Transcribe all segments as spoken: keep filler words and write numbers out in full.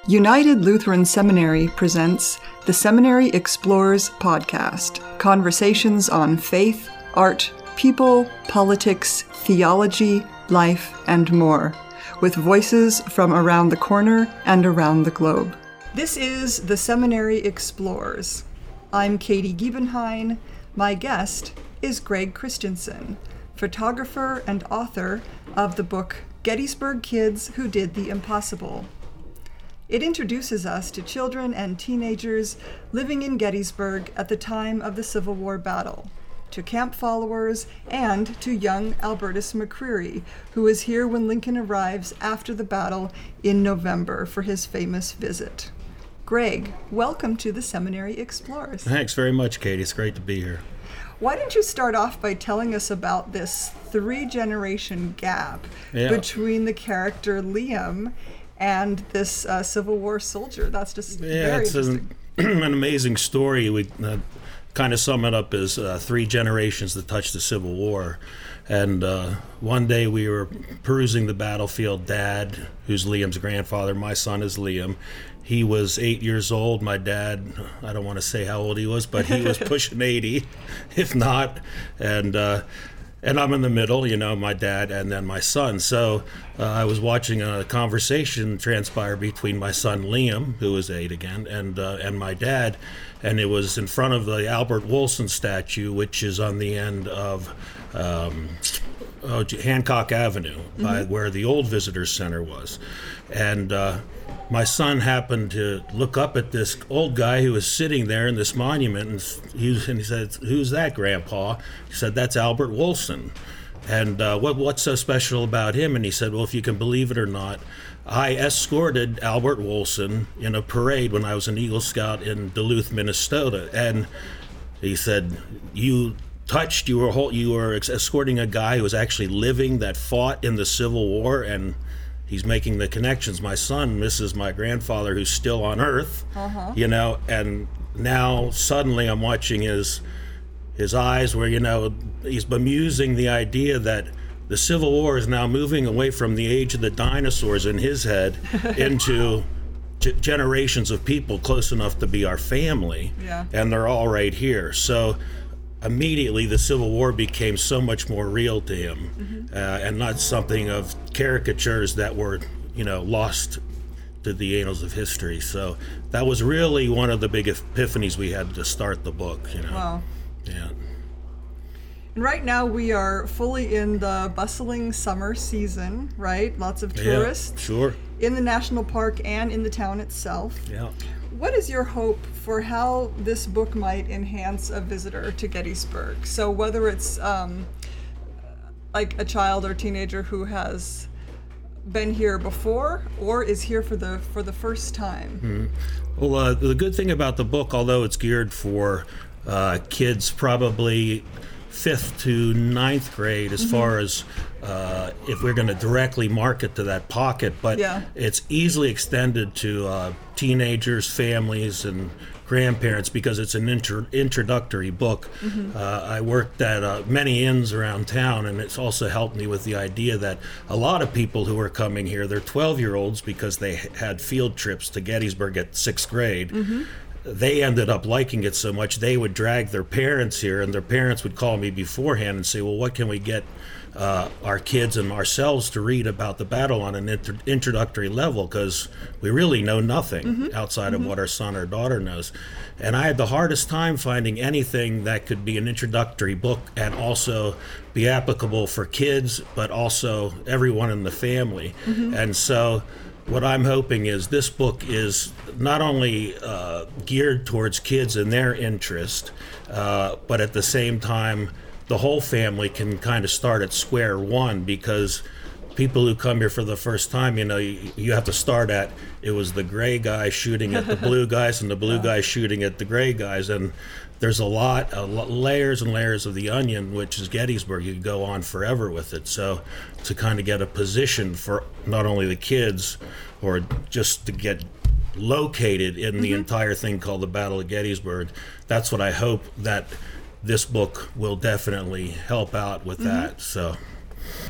United Lutheran Seminary presents the Seminary Explores podcast, conversations on faith, art, people, politics, theology, life, and more, with voices from around the corner and around the globe. This is the Seminary Explores. I'm Katie Giebenhein. My guest is Greg Christensen, photographer and author of the book Gettysburg Kids Who Did the Impossible. It introduces us to children and teenagers living in Gettysburg at the time of the Civil War battle, to camp followers, and to young Albertus McCreary, who is here when Lincoln arrives after the battle in November for his famous visit. Greg, welcome to the Seminary Explores. Thanks very much, Katie. It's great to be here. Why don't you start off by telling us about this three-generation gap yeah. between the character Liam and this uh, Civil War soldier? That's just yeah, very it's interesting. An, an amazing story. We uh, kind of sum it up as uh, three generations that touched the Civil War. And uh, one day we were perusing the battlefield. Dad, who's Liam's grandfather, my son is Liam. He was eight years old. My dad, I don't want to say how old he was, but he was pushing eighty, if not. And uh, and I'm in the middle, you know, my dad and then my son. So uh, I was watching a conversation transpire between my son Liam, who was eight again, and uh, and my dad. And it was in front of the Albert Wolson statue, which is on the end of um, oh, Hancock Avenue, mm-hmm. by where the old visitor center was. And uh, my son happened to look up at this old guy who was sitting there in this monument, and he, and he said, "Who's that, Grandpa?" He said, "That's Albert Wolson." And uh, what what's so special about him? And he said, "Well, if you can believe it or not, I escorted Albert Wolson in a parade when I was an Eagle Scout in Duluth, Minnesota." And he said, "You touched, you were you were escorting a guy who was actually living, that fought in the Civil War," and he's making the connections. My son misses my grandfather, who's still on Earth, uh-huh. you know, and now suddenly I'm watching his his eyes where, you know, he's bemusing the idea that the Civil War is now moving away from the age of the dinosaurs in his head into g- generations of people close enough to be our family, yeah. and they're all right here. So immediately the Civil War became so much more real to him, mm-hmm. uh, and not something of caricatures that were, you know, lost to the annals of history. So that was really one of the big epiphanies we had to start the book, you know. Wow. Yeah. And right now we are fully in the bustling summer season, right? Lots of tourists. Yeah, sure. In the national park and in the town itself. Yeah. What is your hope for how this book might enhance a visitor to Gettysburg? So whether it's um, like a child or teenager who has been here before or is here for the for the first time. Mm-hmm. Well, uh, the good thing about the book, although it's geared for uh, kids probably fifth to ninth grade as mm-hmm. far as uh, if we're going to directly market to that pocket, but yeah. it's easily extended to uh, teenagers, families, and grandparents because it's an intro- introductory book. Mm-hmm. Uh, I worked at uh, many inns around town, and it's also helped me with the idea that a lot of people who are coming here, they're twelve-year-olds because they had field trips to Gettysburg at sixth grade. Mm-hmm. They ended up liking it so much they would drag their parents here, and their parents would call me beforehand and say, "Well, what can we get uh, our kids and ourselves to read about the battle on an inter- introductory level, because we really know nothing mm-hmm. outside mm-hmm. of what our son or daughter knows." And I had the hardest time finding anything that could be an introductory book and also be applicable for kids, but also everyone in the family. Mm-hmm. And so what I'm hoping is this book is not only uh, geared towards kids and their interest, uh, but at the same time, the whole family can kind of start at square one, because people who come here for the first time, you know, you, you have to start at, it was the gray guy shooting at the blue guys and the blue yeah. guys shooting at the gray guys. And there's a lot, a lot, layers and layers of the onion, which is Gettysburg. You could go on forever with it. So to kind of get a position for not only the kids, or just to get located in mm-hmm. the entire thing called the Battle of Gettysburg, that's what I hope that this book will definitely help out with mm-hmm. that. So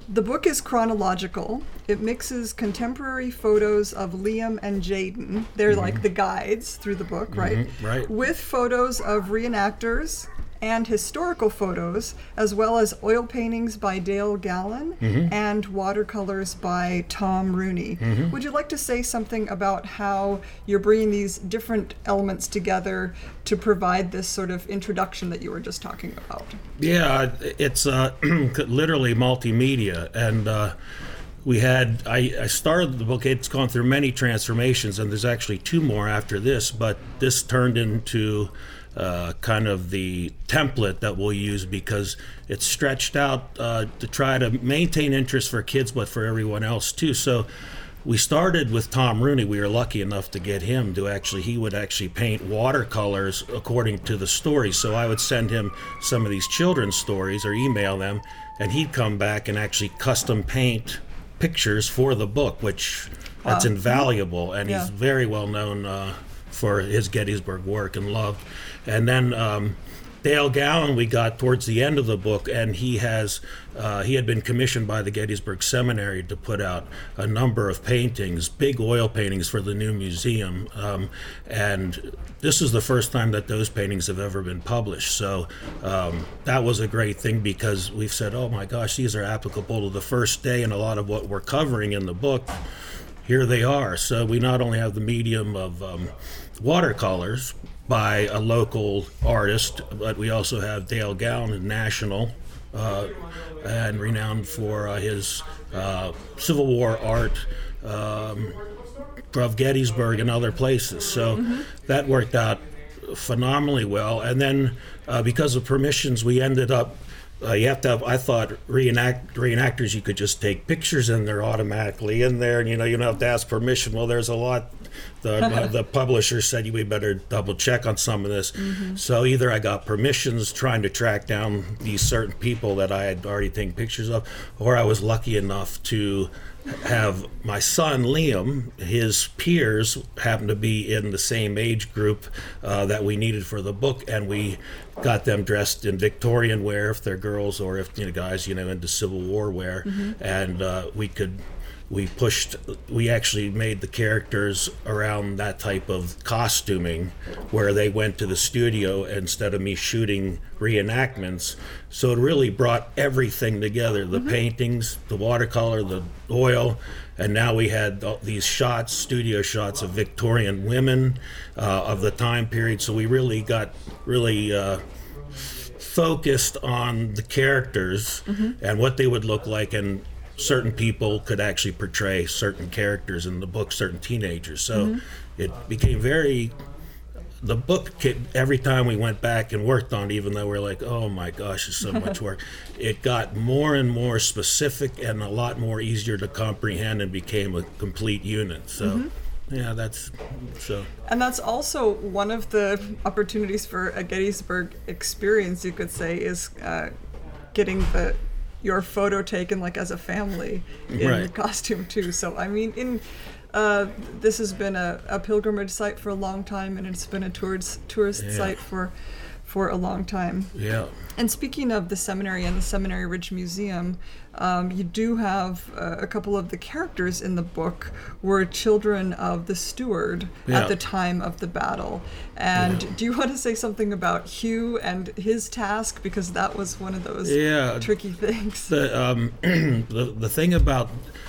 The book is chronological. It mixes contemporary photos of Liam and Jaden. They're mm-hmm. like the guides through the book, right? Mm-hmm. Right. With photos of reenactors and historical photos, as well as oil paintings by Dale Gallen mm-hmm. and watercolors by Tom Rooney. Mm-hmm. Would you like to say something about how you're bringing these different elements together to provide this sort of introduction that you were just talking about? Yeah, it's uh, literally multimedia, and uh, we had, I, I started the book, it's gone through many transformations, and there's actually two more after this, but this turned into Uh, kind of the template that we'll use because it's stretched out uh, to try to maintain interest for kids, but for everyone else too. So we started with Tom Rooney. We were lucky enough to get him to actually, he would actually paint watercolors according to the story. So I would send him some of these children's stories or email them, and he'd come back and actually custom paint pictures for the book, which wow. that's invaluable. And yeah. he's very well known uh, for his Gettysburg work and loved. And then um, Dale Gallen we got towards the end of the book, and he has uh, he had been commissioned by the Gettysburg Seminary to put out a number of paintings, big oil paintings for the new museum. Um, and this is the first time that those paintings have ever been published. So um, that was a great thing because we've said, oh my gosh, these are applicable to the first day, and a lot of what we're covering in the book, here they are. So we not only have the medium of um, watercolors by a local artist, but we also have Dale Gallen, national uh, and renowned for uh, his uh, Civil War art um, of Gettysburg and other places. So mm-hmm. that worked out phenomenally well. And then uh, because of permissions, we ended up Uh, you have to have, I thought, reenact, reenactors, you could just take pictures and they're automatically in there, and you know, you don't have to ask permission. Well, there's a lot, the, uh, the publisher said we better double check on some of this. Mm-hmm. So either I got permissions trying to track down these certain people that I had already taken pictures of, or I was lucky enough to have my son Liam, his peers happened to be in the same age group uh, that we needed for the book, and we got them dressed in Victorian wear if they're girls, or if you know guys, you know, into Civil War wear, mm-hmm. and uh, we could we pushed we actually made the characters around that type of costuming where they went to the studio instead of me shooting reenactments. So it really brought everything together, the mm-hmm. paintings, the watercolor, the oil, and now we had these shots, studio shots of Victorian women uh, of the time period. So we really got really uh, focused on the characters mm-hmm. and what they would look like, and certain people could actually portray certain characters in the book, certain teenagers. So mm-hmm. it became very, the book, every time we went back and worked on it, even though we're like, oh my gosh, it's so much work, it got more and more specific and a lot more easier to comprehend and became a complete unit. So mm-hmm. yeah, that's so. And that's also one of the opportunities for a Gettysburg experience, you could say, is uh, getting the your photo taken like as a family in right. costume too. So I mean, in uh, this has been a, a pilgrimage site for a long time, and it's been a tourist tourist yeah. site for for a long time. Yeah. And speaking of the seminary and the Seminary Ridge Museum, um, you do have uh, a couple of the characters in the book were children of the steward yeah. at the time of the battle. And yeah. do you want to say something about Hugh and his task? Because that was one of those yeah. tricky things. The, um, the, the thing about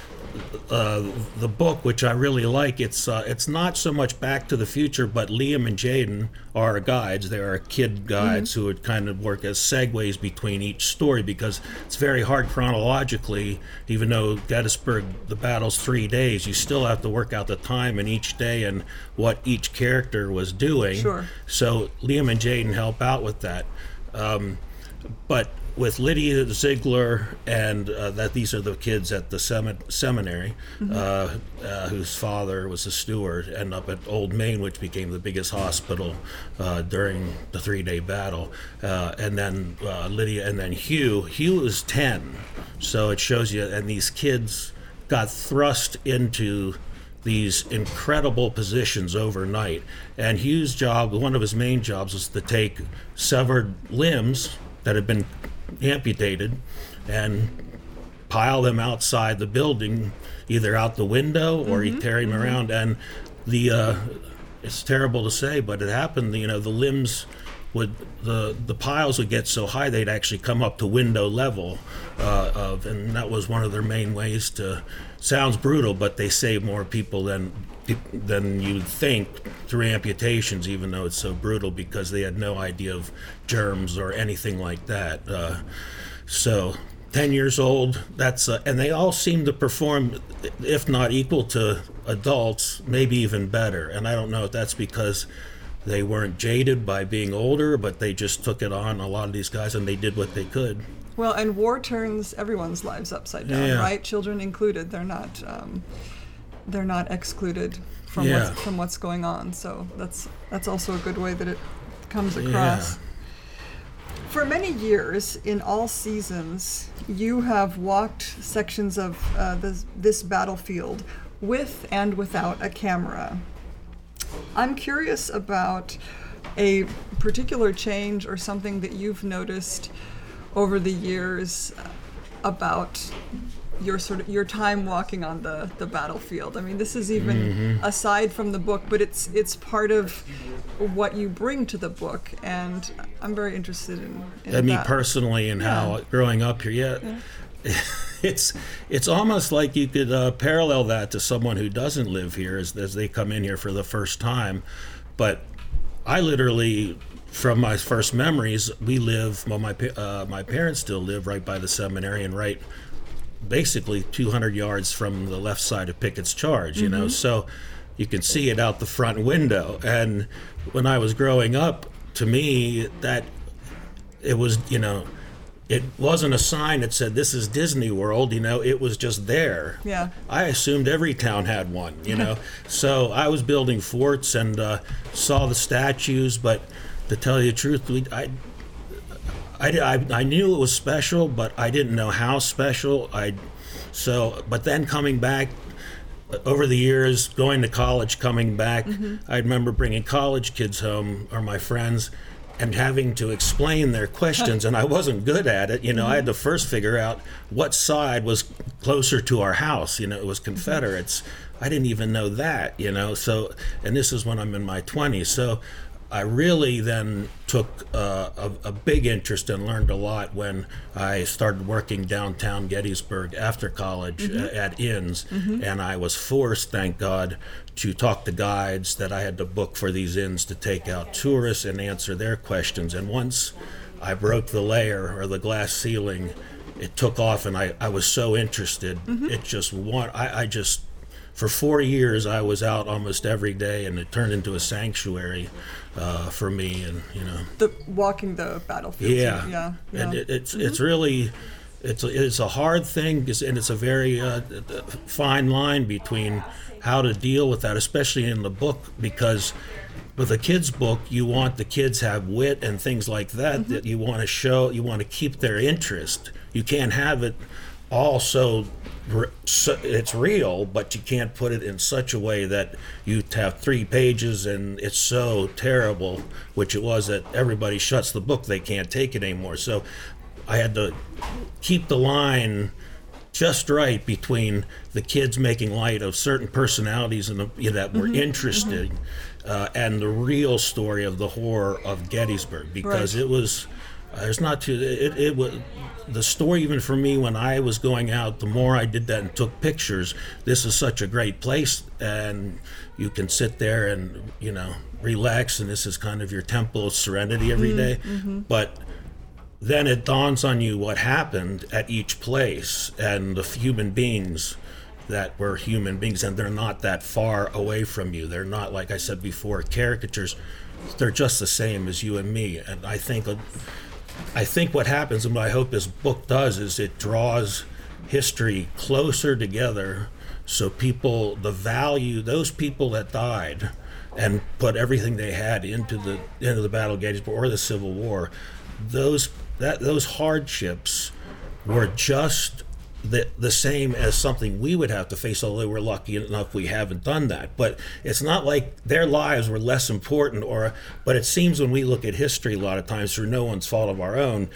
Uh, the book, which I really like, it's uh, it's not so much Back to the Future, but Liam and Jaden are guides. They are kid guides mm-hmm. who would kind of work as segues between each story, because it's very hard chronologically. Even though Gettysburg, the battle's three days, you still have to work out the time in each day and what each character was doing. Sure. So Liam and Jaden help out with that. Um, but with Lydia Ziegler, and uh, that these are the kids at the semi- seminary, mm-hmm. uh, uh, whose father was a steward, and up at Old Main, which became the biggest hospital uh, during the three-day battle. Uh, and then uh, Lydia, and then Hugh. Hugh was ten, so it shows you, and these kids got thrust into these incredible positions overnight. And Hugh's job, one of his main jobs, was to take severed limbs that had been amputated and pile them outside the building, either out the window or Mm-hmm. he'd carry them Mm-hmm. around. And the uh, it's terrible to say, but it happened. You know, the limbs would the the piles would get so high they'd actually come up to window level uh, of, and that was one of their main ways to. Sounds brutal, but they save more people than than you'd think through amputations, even though it's so brutal, because they had no idea of germs or anything like that. Uh, so, ten years old, that's uh, and they all seem to perform, if not equal to adults, maybe even better. And I don't know if that's because they weren't jaded by being older, but they just took it on, a lot of these guys, and they did what they could. Well, and war turns everyone's lives upside down, Yeah. right? Children included. They're not um, they're not excluded from Yeah. what's from what's going on. So that's that's also a good way that it comes across. Yeah. For many years, in all seasons, you have walked sections of uh, this, this battlefield with and without a camera. I'm curious about a particular change or something that you've noticed over the years about your sort of your time walking on the, the battlefield. I mean, this is even Mm-hmm. aside from the book, but it's it's part of what you bring to the book, and I'm very interested in, in And me that. personally, and how Yeah. growing up here, yeah, it's it's almost like you could uh, parallel that to someone who doesn't live here as as they come in here for the first time. But I literally, from my first memories, we live. Well, my pa- uh, my parents still live right by the seminary, and right, basically two hundred yards from the left side of Pickett's Charge. You know, so you can see it out the front window. And when I was growing up, to me, that it was, you know, it wasn't a sign that said this is Disney World, you know, it was just there. Yeah. I assumed every town had one, you know. So I was building forts and uh, saw the statues, but to tell you the truth, we, I, I, I, I knew it was special, but I didn't know how special. I, so, but then coming back, over the years, going to college, coming back, I remember bringing college kids home, or my friends, and having to explain their questions, and I wasn't good at it. You know, I had to first figure out what side was closer to our house. You know, it was Confederates. I didn't even know that, you know, so, and this is when I'm in my twenties. So I really then took uh, a, a big interest and learned a lot when I started working downtown Gettysburg after college uh, at inns, and I was forced, thank God, to talk to guides that I had to book for these inns to take out tourists and answer their questions. And once I broke the layer or the glass ceiling, it took off, and I, I was so interested. It just want I, I just for four years I was out almost every day, and it turned into a sanctuary uh, for me. And you know, The walking the battlefield. yeah, Yeah. yeah. and it, it's it's really. It's a, it's a hard thing, 'cause- and it's a very uh, fine line between how to deal with that, especially in the book, because with a kid's book, you want the kids to have wit and things like that, that you want to show, you want to keep their interest. You can't have it all so, re- so it's real, but you can't put it in such a way that you have three pages and it's so terrible, which it was, that everybody shuts the book, they can't take it anymore. So I had to keep the line just right between the kids making light of certain personalities in the, you know, that were interesting, uh, and the real story of the horror of Gettysburg, because Right. it was, uh, it's not too, it, it was, the story even for me when I was going out, the more I did that and took pictures, this is such a great place, and you can sit there and, you know, relax, and this is kind of your temple of serenity every day. But then it dawns on you what happened at each place, and the human beings that were human beings, and they're not that far away from you. They're not, like I said before, caricatures. They're just the same as you and me. And I think, I think what happens, and what I hope this book does, is it draws history closer together, so people, the value, those people that died and put everything they had into the into the Battle of Gettysburg or the Civil War, those that those hardships were just the the same as something we would have to face, although we're lucky enough we haven't done that. But it's not like their lives were less important, or but it seems when we look at history a lot of times, through no one's fault of our own,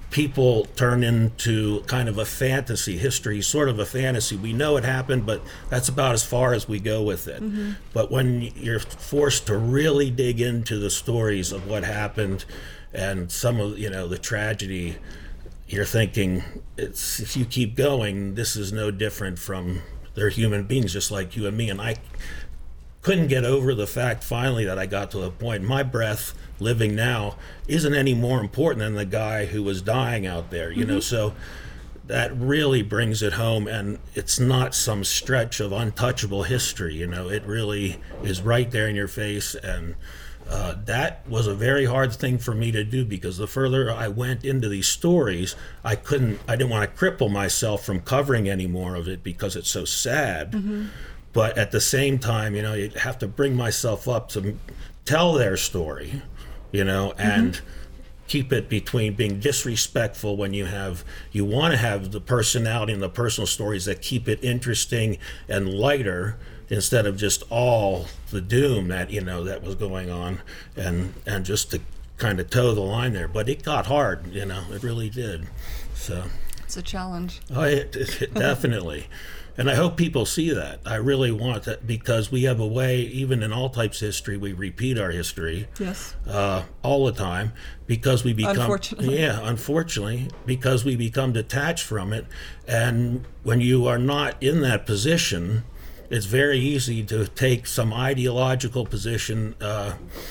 people turn into kind of a fantasy history, sort of a fantasy. We know it happened, but that's about as far as we go with it. Mm-hmm. But when you're forced to really dig into the stories of what happened and some of, you know, the tragedy, you're thinking, it's, if you keep going, this is no different from, they're human beings just like you and me. And I couldn't get over the fact finally that I got to the point, my breath living now isn't any more important than the guy who was dying out there, you mm-hmm. know, so that really brings it home, and it's not some stretch of untouchable history, you know, it really is right there in your face. And uh, that was a very hard thing for me to do, because the further I went into these stories, I couldn't, I didn't want to cripple myself from covering any more of it because it's so sad. Mm-hmm. But at the same time, you know, you have to bring myself up to tell their story, you know, and mm-hmm. keep it between being disrespectful when you have, you want to have the personality and the personal stories that keep it interesting and lighter, instead of just all the doom that, you know, that was going on, and, and just to kind of toe the line there. But it got hard, you know, it really did. So it's a challenge. Oh, it, it, definitely. And I hope people see that. I really want that, because we have a way, even in all types of history, we repeat our history. Yes. Uh, all the time, because we become, unfortunately. yeah, unfortunately, because we become detached from it. And when you are not in that position, it's very easy to take some ideological position, uh,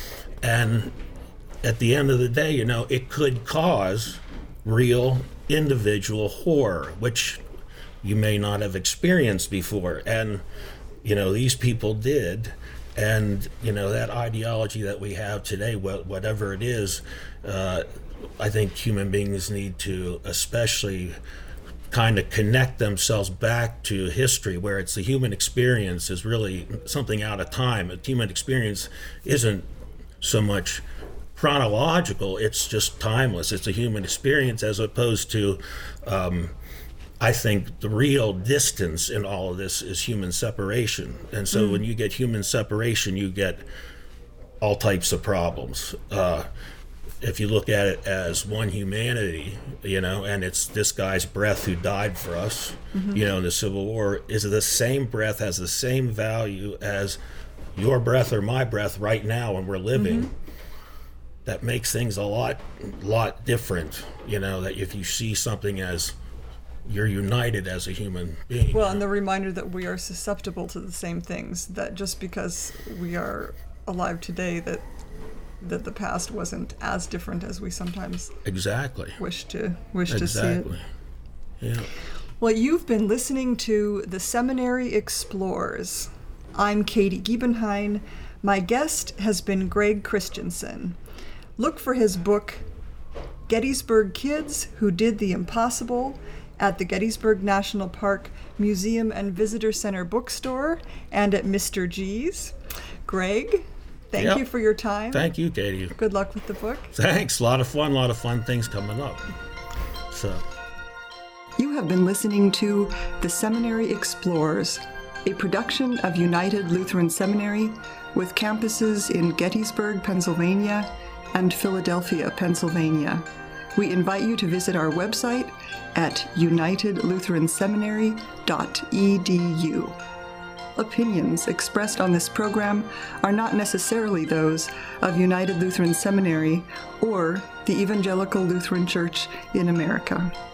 and at the end of the day, you know, it could cause real individual horror, which you may not have experienced before. And, you know, these people did. And, you know, that ideology that we have today, whatever it is, uh, I think human beings need to especially kind of connect themselves back to history, where it's the human experience is really something out of time. A human experience isn't so much chronological, it's just timeless. It's a human experience, as opposed to, um, I think the real distance in all of this is human separation. And so mm. when you get human separation, you get all types of problems. Uh, if you look at it as one humanity, you know, and it's this guy's breath who died for us, mm-hmm. you know, in the Civil War, is the same breath, has the same value as your breath or my breath right now when we're living. Mm-hmm. That makes things a lot, lot different, you know, that if you see something as you're united as a human being. Well, and the reminder that we are susceptible to the same things, that just because we are alive today, that that the past wasn't as different as we sometimes exactly wish to wish exactly. to see it. Yeah. Well, you've been listening to The Seminary Explores. I'm Katie Giebenhein. My guest has been Greg Christensen. Look for his book, Gettysburg Kids Who Did the Impossible, at the Gettysburg National Park Museum and Visitor Center bookstore and at Mister G's. Greg, thank yep. you for your time. Thank you, Katie. Good luck with the book. Thanks. A lot of fun, a lot of fun things coming up. So, you have been listening to The Seminary Explores, a production of United Lutheran Seminary with campuses in Gettysburg, Pennsylvania, and Philadelphia, Pennsylvania. We invite you to visit our website at united lutheran seminary dot e d u. Opinions expressed on this program are not necessarily those of United Lutheran Seminary or the Evangelical Lutheran Church in America.